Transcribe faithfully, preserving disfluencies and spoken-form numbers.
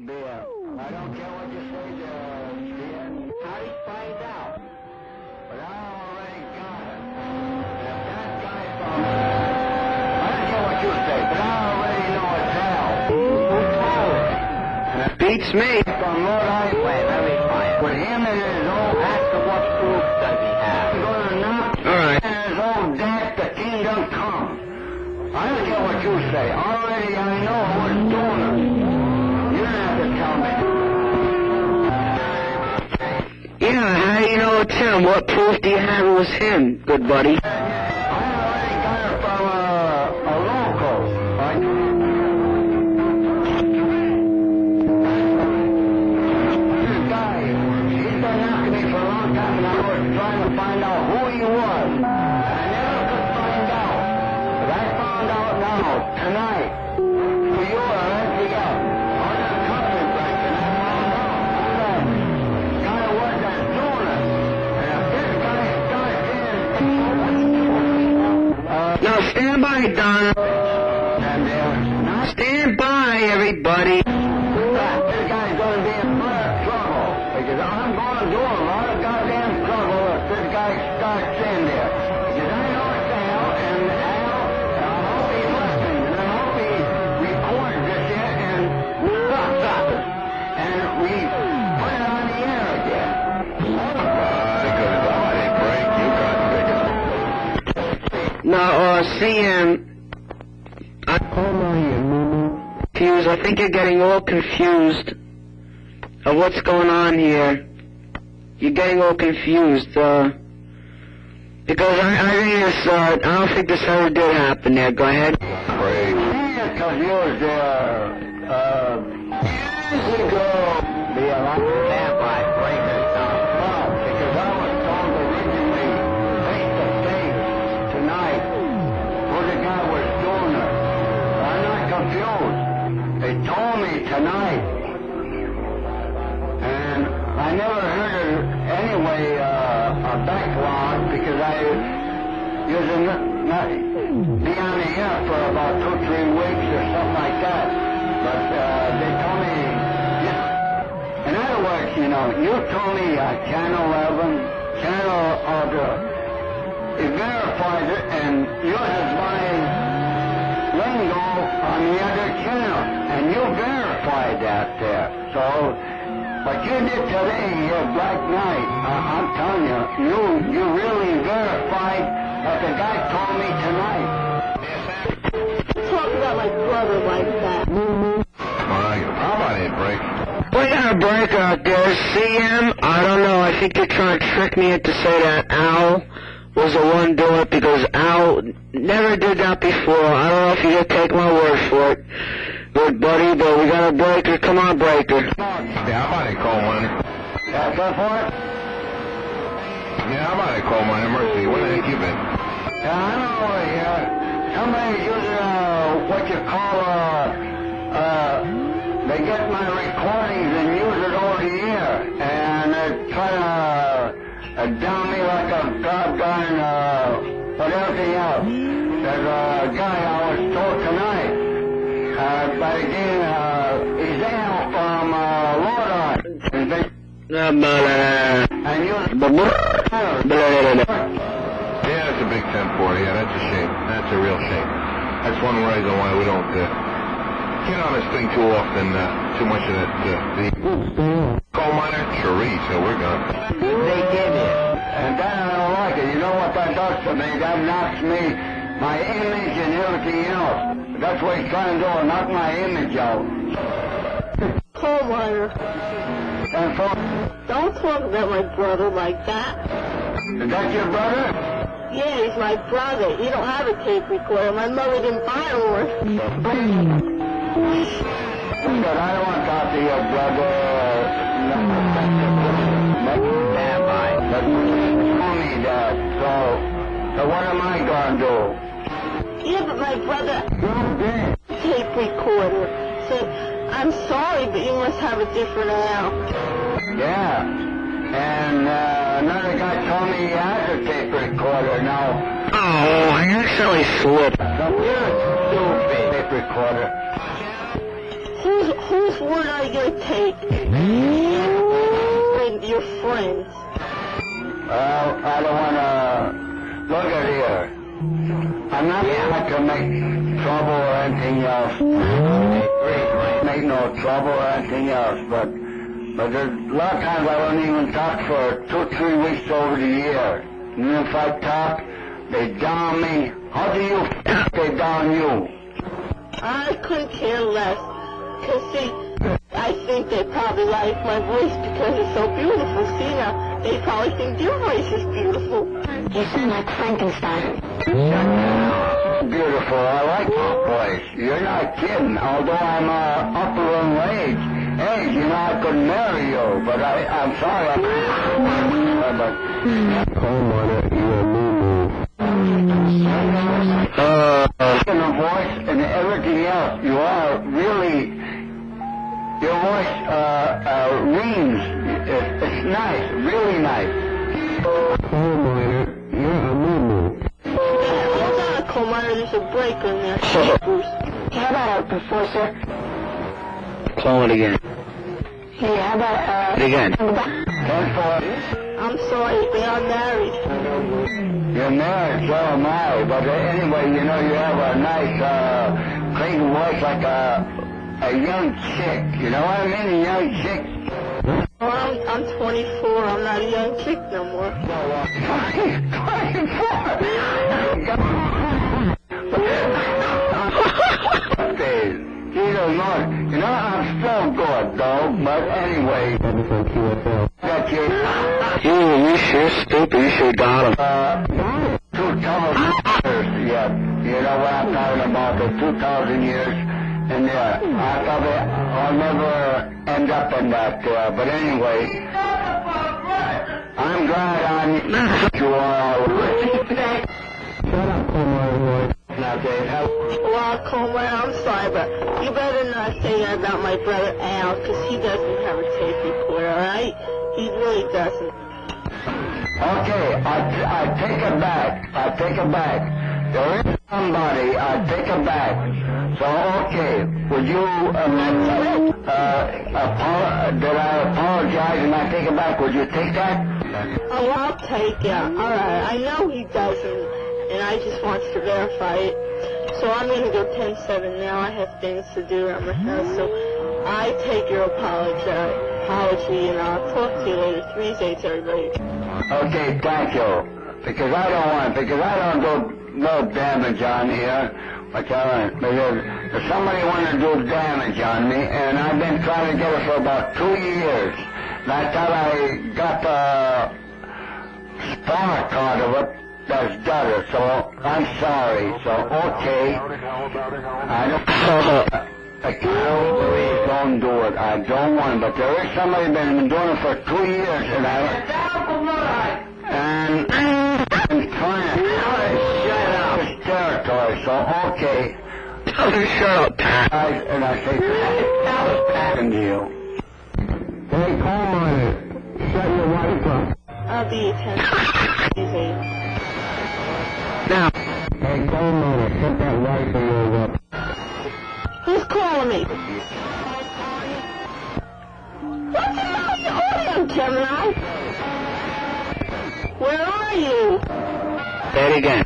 Beer. I don't care what you say, uh, Beer. I find out. But I already got it. If that guy from... I don't care what you say, but I already know it's hell. Who told it? That beats me. From Rhode Island. Wait, let me find it. With him and his old act of what proof does he have? He's gonna knock... All right. And his old dad, the kingdom come. I don't care what you say. Already I know who's doing it. You don't have to tell me. Yeah, how do you know it's him? What proof do you have it was him, good buddy? I already got it from a, a local. Right? This guy, he's been knocking me for a long time, and I was trying to find out who he was. I never could find out. But I found out now, tonight, for you or anything else. On that company break, and I found out who that guy was that's doing it. And if this guy starts in... Uh, Now stand by, Donna. and there's not... Stand by, everybody. This guy's going to be in a lot of trouble. Because I'm going to do a lot of goddamn trouble if this guy starts in there. Because I know it's Al, and Al, and I hope he listens, and I hope he records this shit and stops up. And we put it on the air again. Because if I didn't break, you got bigger. Now, uh, C M, I'm confused. I think you're getting all confused of what's going on here. You're getting all confused, uh, because I, I think this, uh, I don't think this ever did happen there. Go ahead. Break. Yeah, because you was there, uh, years ago. Be a lot of standby breakers now. No, because I was told originally, face to face, tonight, who the guy was doing it. I'm not confused. They told me tonight. And I never heard it anyway, uh, a backlog, because I used to not be on the air for about two, three weeks or something like that. But uh, they told me, yeah. In other words, you know, you told me uh, Channel eleven, Channel Ultra, it verified it and uses my lingo on the other channel, and you verified that there. So, what you did today, your Black Knight, uh, I'm telling you, you, you really verified what the guy told me tonight. Talk about my brother like that. How about it, break? We got a break out there, C M. I don't know. I think you're trying to trick me into say that Al was the one doing it, because Al never did that before. I don't know if you can take my word for it, good buddy, but we got a breaker. Come on, breaker. Yeah, I'm on a coal miner. Yeah, go for it. Yeah, I'm on a coal miner. Mercy, where the heck you been? Yeah, I don't know, uh, somebody's using, uh, what you call, uh, uh, they get my recordings and use it over the air, and they're trying to uh, down me like a doggone, uh, whatever else. There's a guy I was told tonight, uh, but again, uh, he's Al from, uh, Rhode Island. And they, and you, Yeah, that's a big ten four. Yeah, that's a shame. That's a real shame. That's one reason why we don't uh, get on this thing too often. Uh, too much of that. Uh, the coal miner, Charisse. So we're gone. they did it. And that I don't like it. You know what that does to me? That knocks me, my image and everything else. That's what he's trying to do, knock my image out. Coal miner. And so, Don't talk about my brother like that. is that your brother? Yeah, he's my brother. He don't have a tape recorder. My mother didn't buy one. But I don't want to talk to your brother. Stand by. But tell me that. So, so what am I going to do? Yeah, but my brother tape recorder. So, I'm sorry, but you must have a different Al. Yeah. And uh, another guy told me he has a tape recorder now. Oh, I actually slipped. Some good stupid tape recorder. Who's, who's word are you going to take? And your friends. Well, I don't want to... Look at here. I'm not trying to make trouble or anything else. Make no trouble or anything else, but but there's a lot of times I don't even talk for two, three weeks over the year. And if I talk, they down me. How do you think they down you? I couldn't care less. Because, see, I think they probably like my voice because it's so beautiful. See, now, they probably think your voice is beautiful. You sound like Frankenstein. Beautiful. I like your voice. You're not kidding. Although I'm uh, upper in age, age, you know, I could marry you, but I, I'm sorry. I'm, but come on it, you're uh, in the voice and everything else, you are really, your voice uh, uh, rings. It, it's nice, really nice. Coal miner, you're a moo-moo. Hold on, coal miner, there's a break in there. How about a enforcer? Call it again. Hey, how about, uh... Again. ten four. I'm sorry, but I'm married. You're married, so am I. But anyway, you know, you have a nice, uh, clean voice like a, a young chick. You know what I mean? A young chick. Well, I'm, I'm twenty-four. I'm not a young chick no more. Okay. Jesus Lord. You know, I'm still good, though. But anyway. Got you. You, you sure stupid. You sure got him. Uh, two thousand years, yeah. You know what I'm talking about, the two thousand years. And yeah, I probably, I'll never end up in that, uh, but anyway. I'm glad I'm you all. Shut up, Coleman. Now, Dave, how... Well, Coleman, I'm sorry, but you better not say that about my brother Al, because he doesn't have a tape recorder, alright? He really doesn't. Okay, I, I take it back. I take it back. There is somebody, I take it back. So, okay, would you, um, uh, apo- did I apologize and I take it back? Would you take that? Oh, I'll take it. Alright, I know he doesn't, and I just want to verify it. So I'm going to go ten seven now. I have things to do around my house, so I take your apology, apology and I'll talk to you later. Three days, everybody. Okay, thank you. Because I don't want, because I don't do no damage on here. But uh, because if somebody wanted to do damage on me, and I've been trying to get it for about two years. And I thought I got the spark out of it that's done it. So I'm sorry. So okay. I don't. I can't, don't do it. I don't want it. But there is somebody that's been doing it for two years, and I and I'm trying to shut out this territory. So okay. Tell him shut up, Pat. I, and I say, that was packing to you. Hey, call miner. Shut your wife up. I'll be attentive. Now. Hey, call miner. Shut that wife of yours up. Who's calling me? What's the matter? Audio, Gemini? Where are you? Say it again.